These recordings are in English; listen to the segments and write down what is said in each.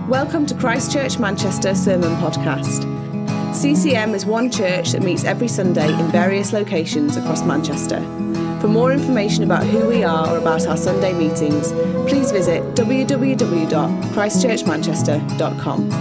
Welcome to Christ Church Manchester Sermon Podcast. CCM is one church that meets every Sunday in various locations across Manchester. For more information about who we are or about our Sunday meetings, please visit www.christchurchmanchester.com.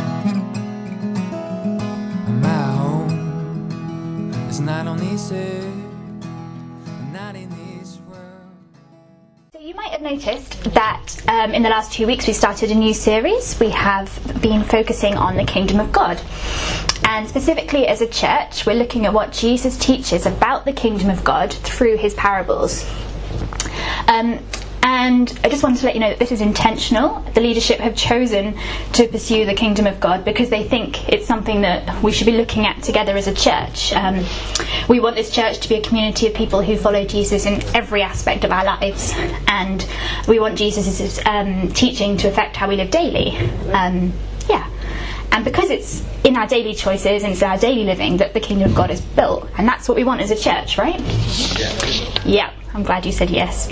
My home is not on this earth, not in this world. So you might have noticed that in the last 2 weeks we started a new series. We have been focusing on the kingdom of God. And specifically as a church, we're looking at what Jesus teaches about the kingdom of God through his parables. And I just wanted to let you know that this is intentional. The leadership have chosen to pursue the kingdom of God because they think it's something that we should be looking at together as a church. We want this church to be a community of people who follow Jesus in every aspect of our lives, and we want Jesus' teaching to affect how we live daily. And because it's in our daily choices and it's our daily living that the kingdom of God is built, and that's what we want as a church, right? Yeah, I'm glad you said yes.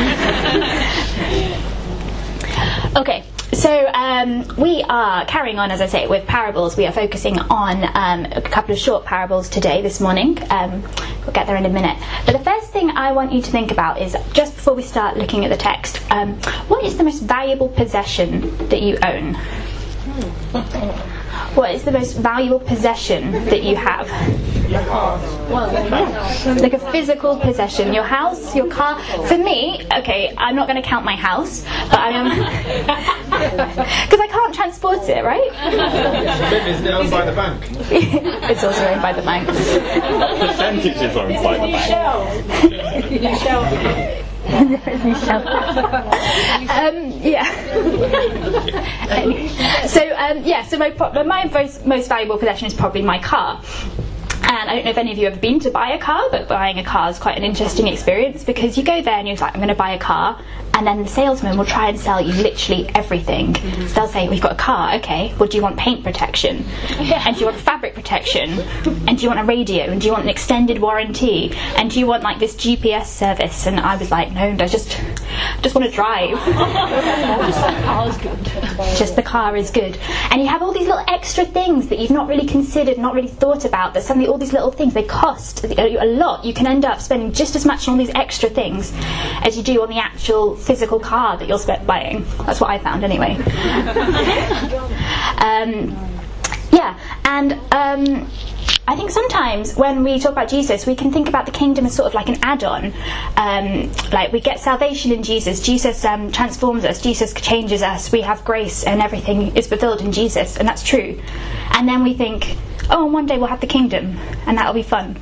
Okay, so we are carrying on, as I say, with parables. We are focusing on a couple of short parables today, this morning. We'll get there in a minute. But the first thing I want you to think about is, just before we start looking at the text, what is the most valuable possession that you own? What is the most valuable possession that you have? Your car. Like a physical possession. Your house, your car. For me, okay, I'm not going to count my house, but I am, because I can't transport it, right? Is it owned by the bank? It's also owned by the bank. Percentage is owned by the bank. You shall. So my most valuable possession is probably my car. And I don't know if any of you have ever been to buy a car, but buying a car is quite an interesting experience, because you go there and you're like, I'm going to buy a car, and then the salesman will try and sell you literally everything. So they'll say, we've got a car, okay, well, do you want paint protection? And do you want fabric protection? And do you want a radio? And do you want an extended warranty? And do you want like this GPS service? And I was like, no, I just want to drive. Just the car is good. And you have all these little extra things that you've not really considered, not really thought about, that suddenly all these little things, they cost a lot. You can end up spending just as much on all these extra things as you do on the actual physical car that you're buying. That's what I found anyway. I think sometimes when we talk about Jesus, we can think about the kingdom as sort of like an add-on. Like we get salvation in Jesus. Jesus transforms us. Jesus changes us. We have grace and everything is fulfilled in Jesus, and that's true. And then we think, oh, and one day we'll have the kingdom, and that'll be fun.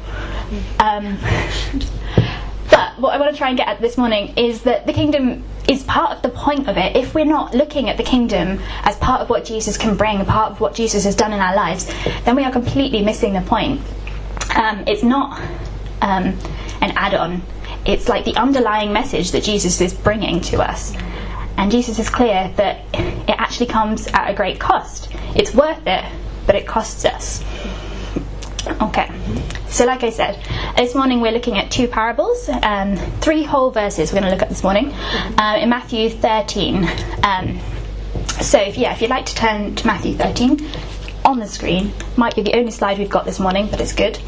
But what I want to try and get at this morning is that the kingdom is part of the point of it. If we're not looking at the kingdom as part of what Jesus can bring, a part of what Jesus has done in our lives, then we are completely missing the point. It's not an add-on. It's like the underlying message that Jesus is bringing to us. And Jesus is clear that it actually comes at a great cost. It's worth it, but it costs us. Okay, so like I said, this morning we're looking at two parables, 3 whole verses we're going to look at this morning, in Matthew 13. So if you'd like to turn to Matthew 13 on the screen, might be the only slide we've got this morning, but it's good.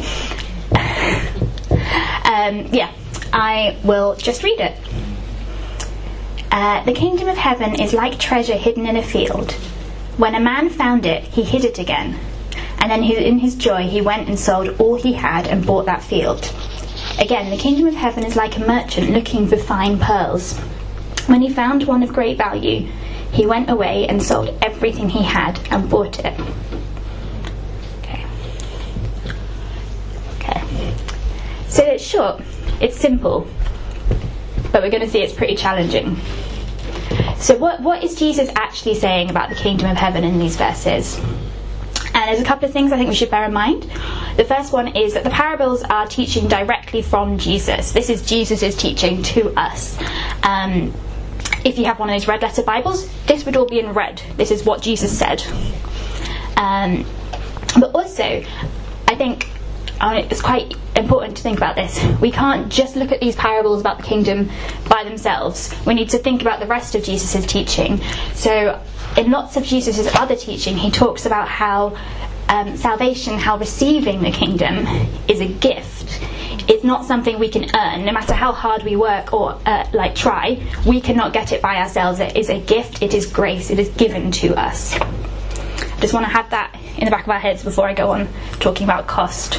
I will just read it. The kingdom of heaven is like treasure hidden in a field. When a man found it, he hid it again. And then in his joy he went and sold all he had and bought that field. Again, the kingdom of heaven is like a merchant looking for fine pearls. When he found one of great value, he went away and sold everything he had and bought it. Okay. So it's short, it's simple, but we're going to see it's pretty challenging. So what is Jesus actually saying about the kingdom of heaven in these verses? And there's a couple of things I think we should bear in mind. The first one is that the parables are teaching directly from Jesus. This is Jesus' teaching to us. If you have one of those red letter Bibles, this would all be in red. This is what Jesus said. But also, I think it's quite important to think about this. We can't just look at these parables about the kingdom by themselves. We need to think about the rest of Jesus' teaching. So in lots of Jesus' other teaching, he talks about how salvation, how receiving the kingdom is a gift. It's not something we can earn. No matter how hard we work or try, we cannot get it by ourselves. It is a gift. It is grace. It is given to us. I just want to have that in the back of our heads before I go on talking about cost.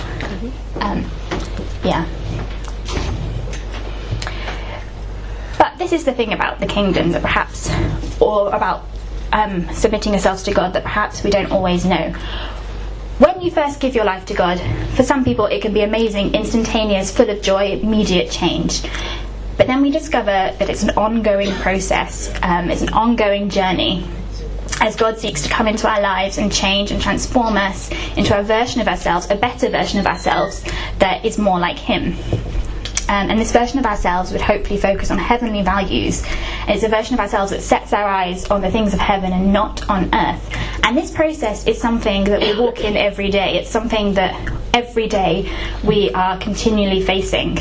But this is the thing about the kingdom that perhaps, or about submitting ourselves to God, that perhaps we don't always know. When you first give your life to God, for some people it can be amazing, instantaneous, full of joy, immediate change. But then we discover that it's an ongoing process, it's an ongoing journey, as God seeks to come into our lives and change and transform us into a version of ourselves, a better version of ourselves that is more like Him. And this version of ourselves would hopefully focus on heavenly values. And it's a version of ourselves that sets our eyes on the things of heaven and not on earth. And this process is something that we walk in every day. It's something that every day we are continually facing.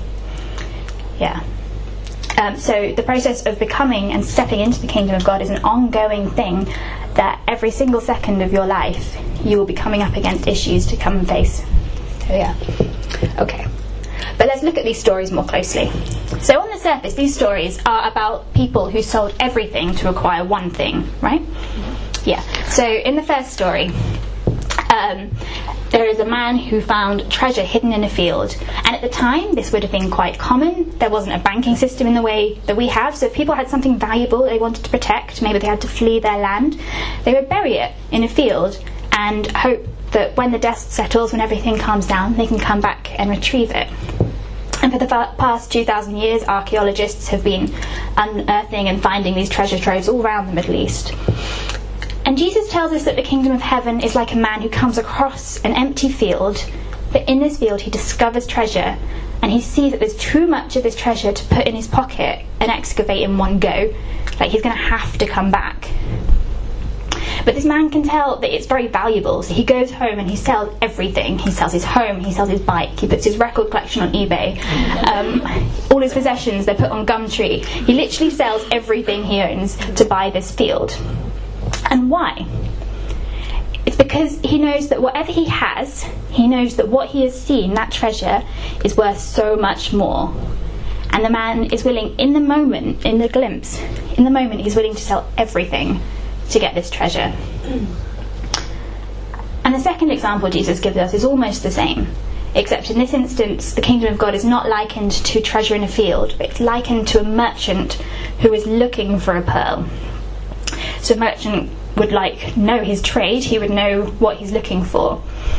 So the process of becoming and stepping into the kingdom of God is an ongoing thing that every single second of your life you will be coming up against issues to come and face. Okay. But let's look at these stories more closely. So on the surface, these stories are about people who sold everything to acquire one thing, right? So in the first story, there is a man who found treasure hidden in a field. And at the time, this would have been quite common. There wasn't a banking system in the way that we have. So if people had something valuable they wanted to protect, maybe they had to flee their land, they would bury it in a field and hope that when the dust settles, when everything calms down, they can come back and retrieve it. And for the past 2,000 years, archaeologists have been unearthing and finding these treasure troves all around the Middle East. And Jesus tells us that the kingdom of heaven is like a man who comes across an empty field, but in this field he discovers treasure, and he sees that there's too much of this treasure to put in his pocket and excavate in one go. Like, he's going to have to come back. But this man can tell that it's very valuable, so he goes home and he sells everything. He sells his home, he sells his bike, he puts his record collection on eBay. All his possessions, they're put on Gumtree. He literally sells everything he owns to buy this field. And why? It's because he knows that whatever he has, he knows that what he has seen, that treasure, is worth so much more. And the man is willing, in the moment, in the glimpse, in the moment, he's willing to sell everything to get this treasure. And the second example Jesus gives us is almost the same, except in this instance the kingdom of God is not likened to treasure in a field, but it's likened to a merchant who is looking for a pearl. So a merchant would know his trade, he would know what he's looking for.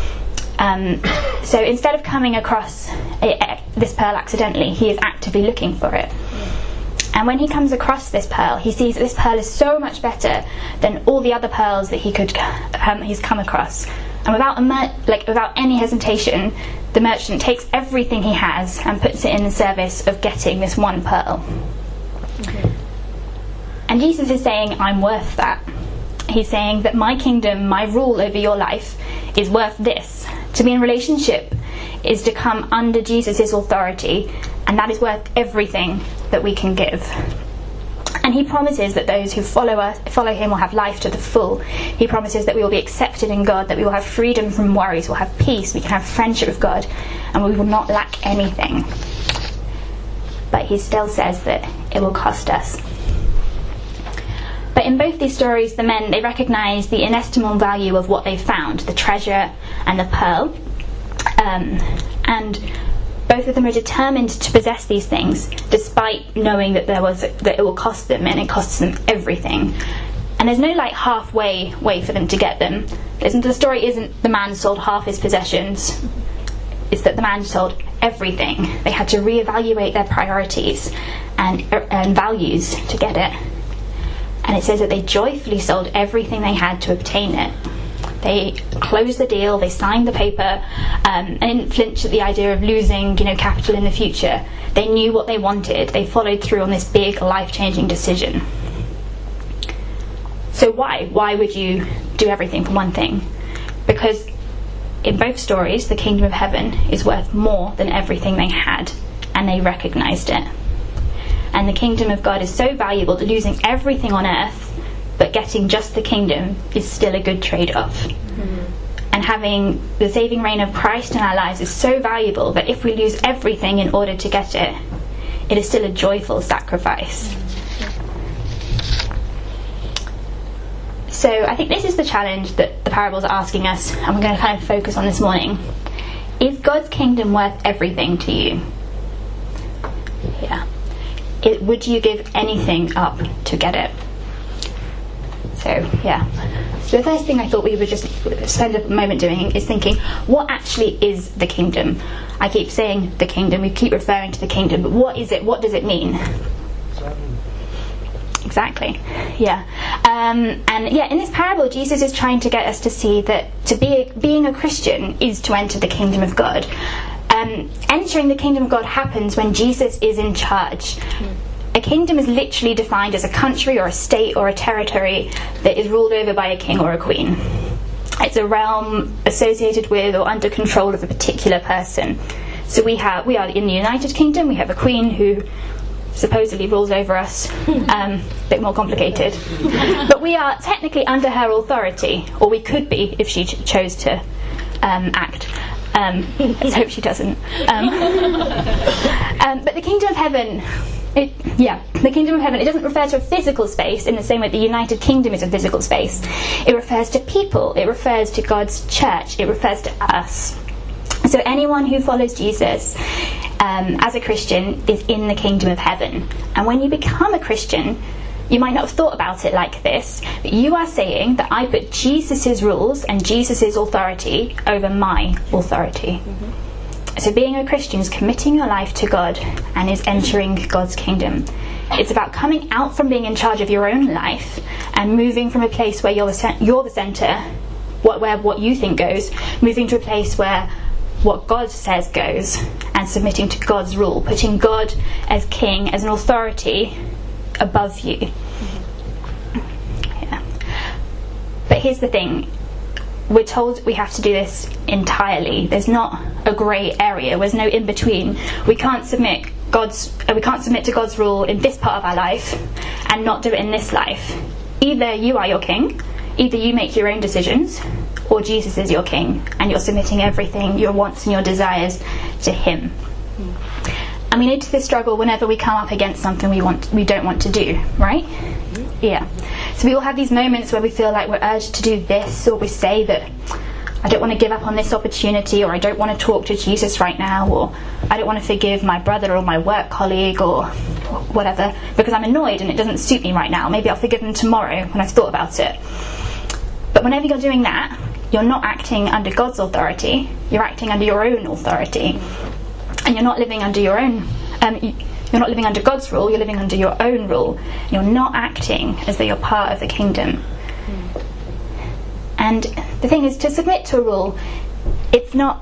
So instead of coming across this pearl accidentally, he is actively looking for it. And when he comes across this pearl, he sees that this pearl is so much better than all the other pearls that he's come across. And without any hesitation, the merchant takes everything he has and puts it in the service of getting this one pearl. Okay. And Jesus is saying, I'm worth that. He's saying that my kingdom, my rule over your life, is worth this. To be in relationship is to come under Jesus' authority, and that is worth everything that we can give. And he promises that those who follow him will have life to the full. He promises that we will be accepted in God, that we will have freedom from worries, we'll have peace, we can have friendship with God, and we will not lack anything. But he still says that it will cost us. But in both these stories, the men, they recognise the inestimable value of what they found, the treasure and the pearl. And both of them are determined to possess these things, despite knowing that it will cost them, and it costs them everything. And there's no halfway way for them to get them. The story isn't the man sold half his possessions. It's that the man sold everything. They had to reevaluate their priorities and values to get it. And it says that they joyfully sold everything they had to obtain it. They closed the deal, they signed the paper, and didn't flinch at the idea of losing, capital in the future. They knew what they wanted. They followed through on this big, life-changing decision. So why? Why would you do everything for one thing? Because in both stories, the kingdom of heaven is worth more than everything they had, and they recognised it. And the kingdom of God is so valuable that losing everything on earth but getting just the kingdom is still a good trade-off. And having the saving reign of Christ in our lives is so valuable that if we lose everything in order to get it, it is still a joyful sacrifice. So I think this is the challenge that the parables are asking us, and we're going to kind of focus on this morning. Is God's kingdom worth everything to you? Yeah. Would you give anything up to get it? So, yeah. So the first thing I thought we would just spend a moment doing is thinking, what actually is the kingdom? I keep saying the kingdom, we keep referring to the kingdom, but what is it? What does it mean? Exactly. Yeah. In this parable, Jesus is trying to get us to see that being a Christian is to enter the kingdom of God. Entering the kingdom of God happens when Jesus is in charge. A kingdom is literally defined as a country or a state or a territory that is ruled over by a king or a queen. It's a realm associated with or under control of a particular person. So we are in the United Kingdom. We have a queen who supposedly rules over us. A bit more complicated. But we are technically under her authority, or we could be if she chose to act. Let's hope she doesn't. But the kingdom of heaven, the kingdom of heaven, it doesn't refer to a physical space in the same way the United Kingdom is a physical space. It refers to people. It refers to God's church. It refers to us. So anyone who follows Jesus as a Christian is in the kingdom of heaven. And when you become a Christian, you might not have thought about it like this, but you are saying that I put Jesus' rules and Jesus' authority over my authority. So being a Christian is committing your life to God and is entering God's kingdom. It's about coming out from being in charge of your own life and moving from a place where you're the centre, where what you think goes, moving to a place where what God says goes, and submitting to God's rule, putting God as king, as an authority above you. Yeah. But here's the thing. We're told we have to do this entirely. There's not a grey area. There's no in between. We can't submit to God's rule in this part of our life and not do it in this life. Either you are your king, either you make your own decisions, or Jesus is your king and you're submitting everything, your wants and your desires, to him. And we need to struggle whenever we come up against something we don't want to do, right? Yeah. So we all have these moments where we feel like we're urged to do this, or we say that I don't want to give up on this opportunity, or I don't want to talk to Jesus right now, or I don't want to forgive my brother or my work colleague or whatever because I'm annoyed and it doesn't suit me right now. Maybe I'll forgive them tomorrow when I've thought about it. But whenever you're doing that, you're not acting under God's authority, you're acting under your own authority. And you're not living under your own, you're not living under God's rule, you're living under your own rule. You're not acting as though you're part of the kingdom. And the thing is, to submit to a rule, it's not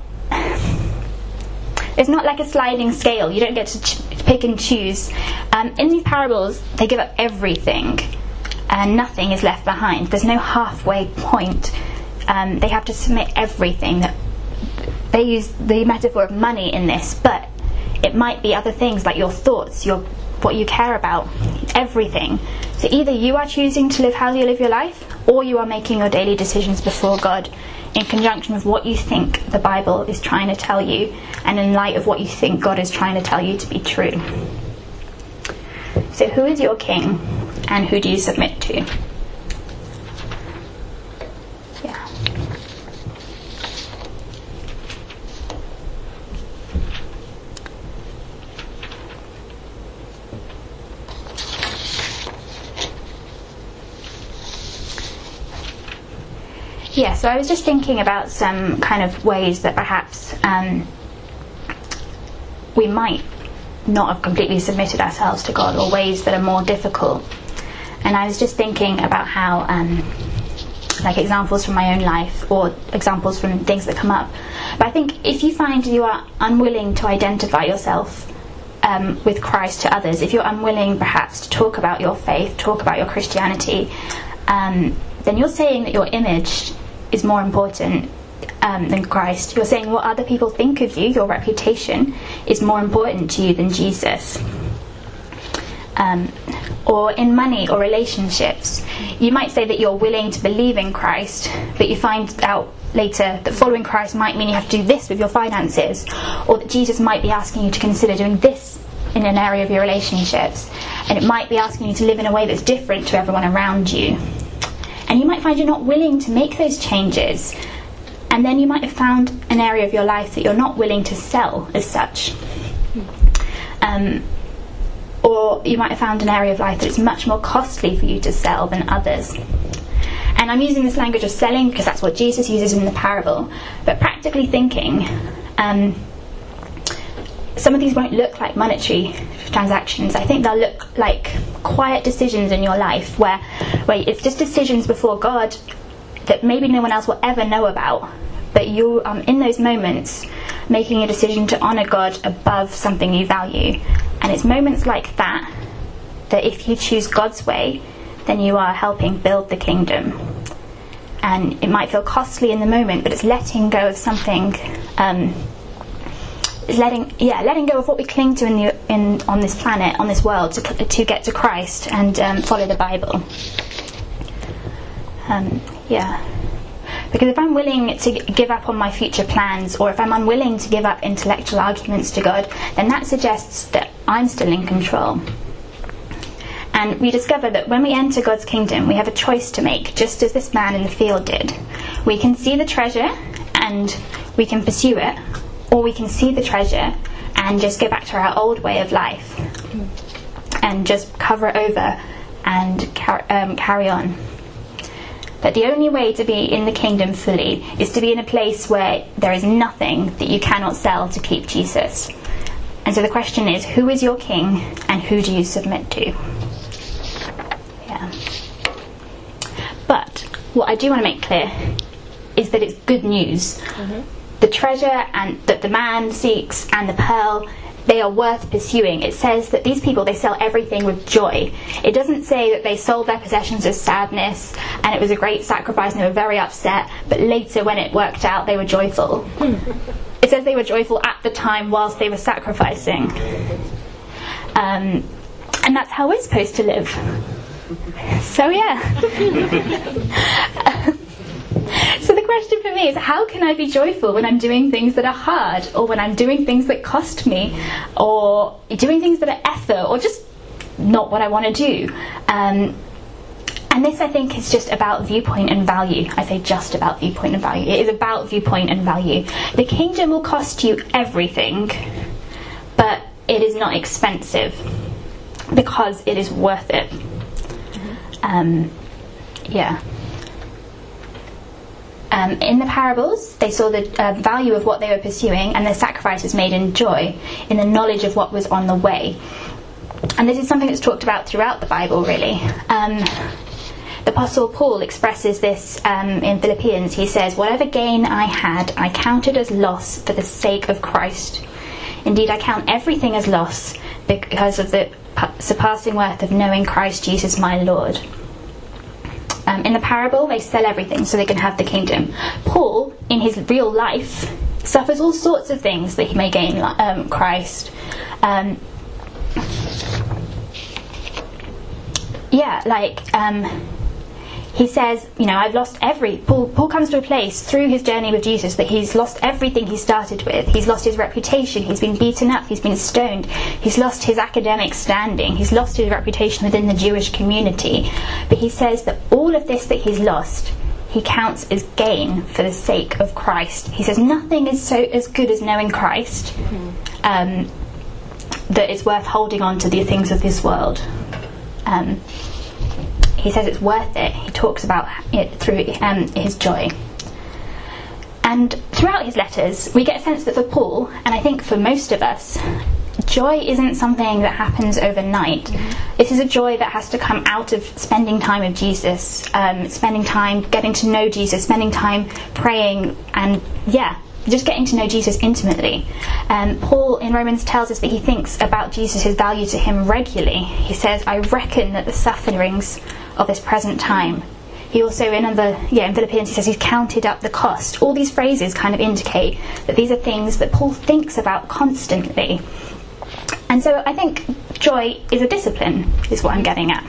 like a sliding scale. You don't get to pick and choose. In these parables, they give up everything and nothing is left behind. There's no halfway point. They have to submit everything. They use the metaphor of money in this, but it might be other things like your thoughts, what you care about, everything. So either you are choosing to live how you live your life, or you are making your daily decisions before God in conjunction with what you think the Bible is trying to tell you, and in light of what you think God is trying to tell you to be true. So who is your king, and who do you submit to? Yeah. Yeah, so I was just thinking about some kind of ways that perhaps we might not have completely submitted ourselves to God, or ways that are more difficult. And I was just thinking about how, like examples from my own life, or examples from things that come up. But I think if you find you are unwilling to identify yourself with Christ to others, if you're unwilling perhaps to talk about your faith, talk about your Christianity, then you're saying that your image is more important than Christ. You're saying what other people think of you, your reputation, is more important to you than Jesus. Or in money or relationships, you might say that you're willing to believe in Christ, but you find out later that following Christ might mean you have to do this with your finances, or that Jesus might be asking you to consider doing this in an area of your relationships, and it might be asking you to live in a way that's different to everyone around you. And you might find you're not willing to make those changes, and then you might have found an area of your life that you're not willing to sell as such. Or you might have found an area of life that is much more costly for you to sell than others. And I'm using this language of selling because that's what Jesus uses in the parable. But practically thinking, some of these won't look like monetary transactions. I think they'll look like quiet decisions in your life where it's just decisions before God that maybe no one else will ever know about. But you, in those moments, making a decision to honour God above something you value. And it's moments like that if you choose God's way, then you are helping build the kingdom. And it might feel costly in the moment, but it's letting go of something. It's letting go of what we cling to on this planet, on this world, to get to Christ and follow the Bible. Because if I'm willing to give up on my future plans, or if I'm unwilling to give up intellectual arguments to God, then that suggests that I'm still in control. And we discover that when we enter God's kingdom, we have a choice to make, just as this man in the field did. We can see the treasure and we can pursue it, or we can see the treasure and just go back to our old way of life and just cover it over and carry on. But the only way to be in the kingdom fully is to be in a place where there is nothing that you cannot sell to keep Jesus. And so the question is, who is your king and who do you submit to? But what I do want to make clear is that it's good news. The treasure and that the man seeks and the pearl, they are worth pursuing. It says that these people, they sell everything with joy. It doesn't say that they sold their possessions with sadness and it was a great sacrifice and they were very upset, but later when it worked out they were joyful. It says they were joyful at the time whilst they were sacrificing. And that's how we're supposed to live. So So the question for me is, how can I be joyful when I'm doing things that are hard, or when I'm doing things that cost me, or doing things that are effort, or just not what I want to do? And this, I think, is just about viewpoint and value. I say just about viewpoint and value. It is about viewpoint and value. The kingdom will cost you everything, but it is not expensive because it is worth it. In the parables, they saw the value of what they were pursuing, and the sacrifice was made in joy, in the knowledge of what was on the way. And this is something that's talked about throughout the Bible, really. The Apostle Paul expresses this in Philippians. He says, "Whatever gain I had, I counted as loss for the sake of Christ. Indeed, I count everything as loss because of the surpassing worth of knowing Christ Jesus my Lord." In the parable, they sell everything so they can have the kingdom. Paul, in his real life, suffers all sorts of things that he may gain Christ. He says, I've lost Paul comes to a place through his journey with Jesus that he's lost everything he started with. He's lost his reputation, he's been beaten up, he's been stoned, he's lost his academic standing, he's lost his reputation within the Jewish community. But he says that all of this that he's lost, he counts as gain for the sake of Christ. He says nothing is so as good as knowing Christ, that it's worth holding on to the things of this world. He says it's worth it. He talks about it through his joy. And throughout his letters, we get a sense that for Paul, and I think for most of us, joy isn't something that happens overnight. This is a joy that has to come out of spending time with Jesus, spending time getting to know Jesus, spending time praying, and just getting to know Jesus intimately. Paul in Romans tells us that he thinks about Jesus' value to him regularly. He says, "I reckon that the sufferings of this present time He also, in Philippians, he says he's counted up the cost. All these phrases kind of indicate that these are things that Paul thinks about constantly. And so I think joy is a discipline, is what I'm getting at.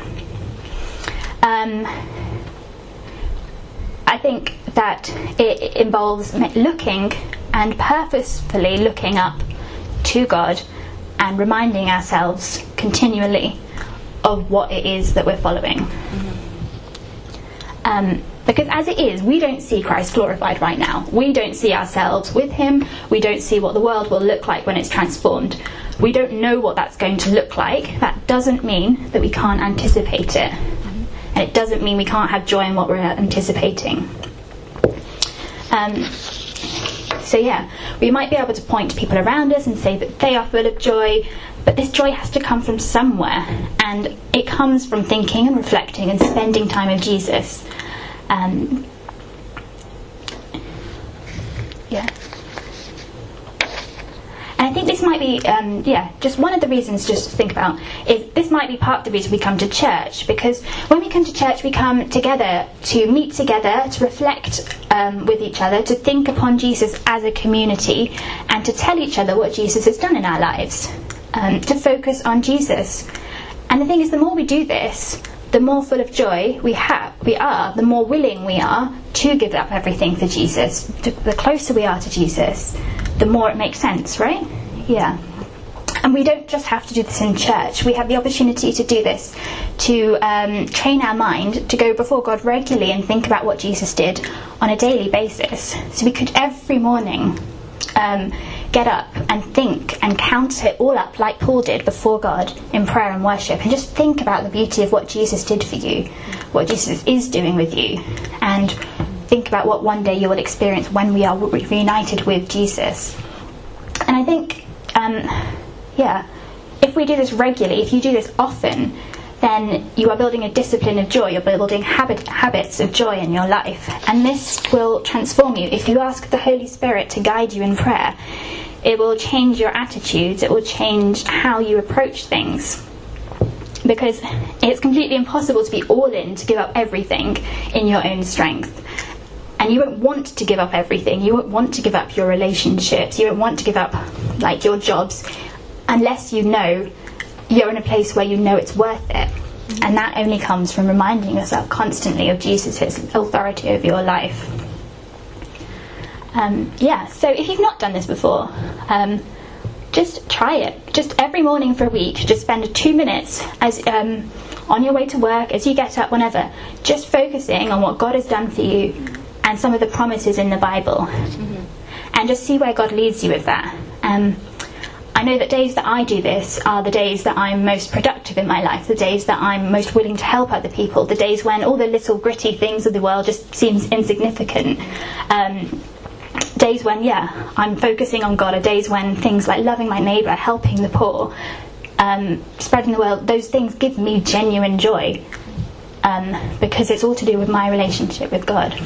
I think that it involves looking and purposefully looking up to God and reminding ourselves continually of what it is that we're following. Because as it is, we don't see Christ glorified right now. We don't see ourselves with him. We don't see what the world will look like when it's transformed. We don't know what that's going to look like. That doesn't mean that we can't anticipate it. And it doesn't mean we can't have joy in what we're anticipating. We might be able to point to people around us and say that they are full of joy, but this joy has to come from somewhere, and it comes from thinking and reflecting and spending time with Jesus. And I think this might be, just one of the reasons just to think about is this might be part of the reason we come to church, because when we come to church we come together to meet together, to reflect with each other, to think upon Jesus as a community, and to tell each other what Jesus has done in our lives, to focus on Jesus. And the thing is, the more we do this, the more full of joy we are, the more willing we are to give up everything for Jesus. The closer we are to Jesus, the more it makes sense, right? Yeah. And we don't just have to do this in church. We have the opportunity to do this, to train our mind to go before God regularly and think about what Jesus did on a daily basis. So we could every morning get up and think and count it all up like Paul did before God in prayer and worship, and just think about the beauty of what Jesus did for you, what Jesus is doing with you, and think about what one day you will experience when we are reunited with Jesus. And I think, if we do this regularly, if you do this often, then you are building a discipline of joy. You're building habits of joy in your life, and this will transform you. If you ask the Holy Spirit to guide you in prayer, it will change your attitudes. It will change how you approach things, because it's completely impossible to be all in, to give up everything in your own strength. And you won't want to give up everything. You won't want to give up your relationships. You won't want to give up your jobs, unless you know you're in a place where you know it's worth it. And that only comes from reminding yourself constantly of Jesus' authority over your life. So if you've not done this before, just try it. Just every morning for a week, just spend 2 minutes as on your way to work, as you get up, whenever, just focusing on what God has done for you and some of the promises in the Bible. And just see where God leads you with that. I know that days that I do this are the days that I'm most productive in my life, the days that I'm most willing to help other people, the days when all the little gritty things of the world just seems insignificant. Days when, I'm focusing on God, are days when things like loving my neighbour, helping the poor, spreading the word, those things give me genuine joy, because it's all to do with my relationship with God.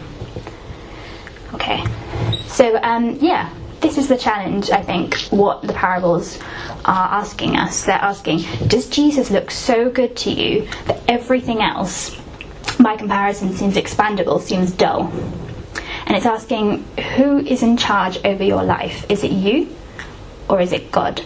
Okay, so this is the challenge, I think, what the parables are asking us. They're asking, does Jesus look so good to you that everything else, by comparison, seems expandable, seems dull? And it's asking, who is in charge over your life? Is it you, or is it God?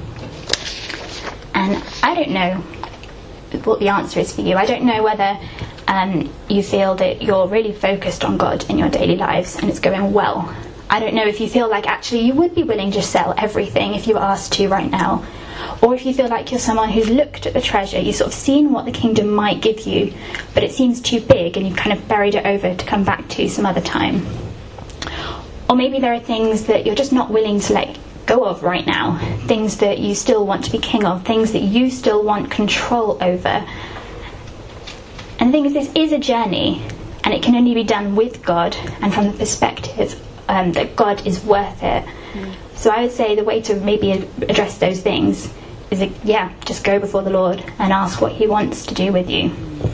And I don't know what the answer is for you. I don't know whether you feel that you're really focused on God in your daily lives and it's going well. I don't know if you feel like actually you would be willing to sell everything if you were asked to right now. Or if you feel like you're someone who's looked at the treasure, you've sort of seen what the kingdom might give you, but it seems too big and you've kind of buried it over to come back to some other time. Or maybe there are things that you're just not willing to let go of right now, things that you still want to be king of, things that you still want control over. And the thing is, this is a journey, and it can only be done with God and from the perspective that God is worth it. So I would say the way to maybe address those things is, just go before the Lord and ask what He wants to do with you.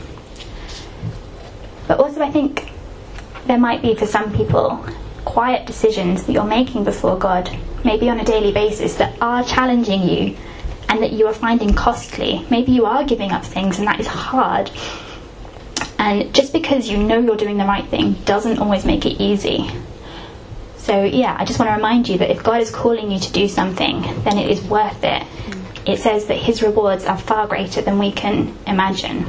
But also I think there might be, for some people, quiet decisions that you're making before God, maybe on a daily basis, that are challenging you and that you are finding costly. Maybe you are giving up things and that is hard. And just because you know you're doing the right thing doesn't always make it easy. So yeah, I just want to remind you that if God is calling you to do something, then it is worth it. It says that his rewards are far greater than we can imagine.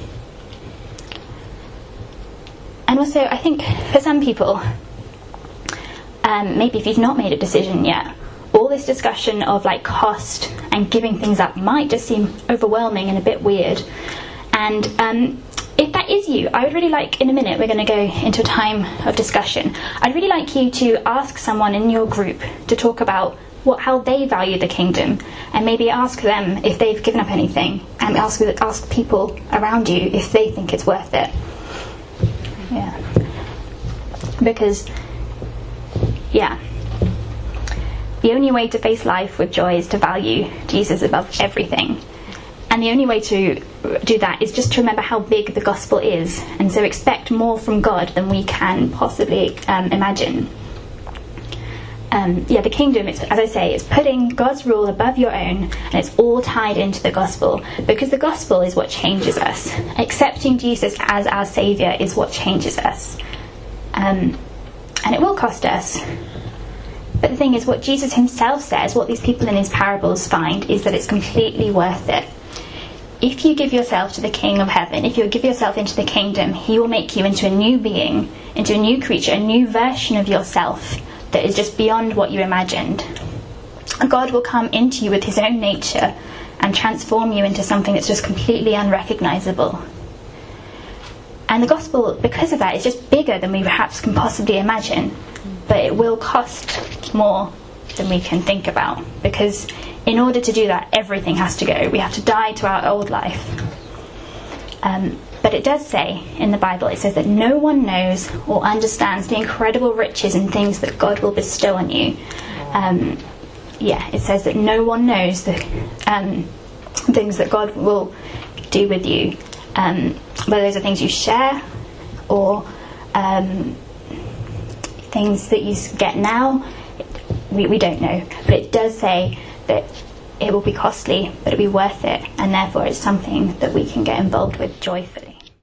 And also, I think for some people, maybe if you've not made a decision yet, all this discussion of like cost and giving things up might just seem overwhelming and a bit weird. And if that is you, I would really like, in a minute, we're going to go into a time of discussion. I'd really like you to ask someone in your group to talk about how they value the kingdom, and maybe ask them if they've given up anything, and ask people around you if they think it's worth it. Yeah. Because, yeah, the only way to face life with joy is to value Jesus above everything. And the only way to do that is just to remember how big the gospel is, and so expect more from God than we can possibly imagine. The kingdom, as I say, it's putting God's rule above your own, and it's all tied into the gospel, because the gospel is what changes us. Accepting Jesus as our saviour is what changes us. And it will cost us. But the thing is, what Jesus himself says, what these people in these parables find, is that it's completely worth it. If you give yourself to the King of Heaven, if you give yourself into the kingdom, he will make you into a new being, into a new creature, a new version of yourself that is just beyond what you imagined. God will come into you with his own nature and transform you into something that's just completely unrecognisable. And the gospel, because of that, is just bigger than we perhaps can possibly imagine. But it will cost more than we can think about, because in order to do that, everything has to go. We have to die to our old life. But it does say in the Bible, it says that no one knows or understands the incredible riches and things that God will bestow on you. It says that no one knows the things that God will do with you. Whether those are things you share or things that you get now, we don't know. But it does say that it will be costly, but it'll be worth it, and therefore it's something that we can get involved with joyfully.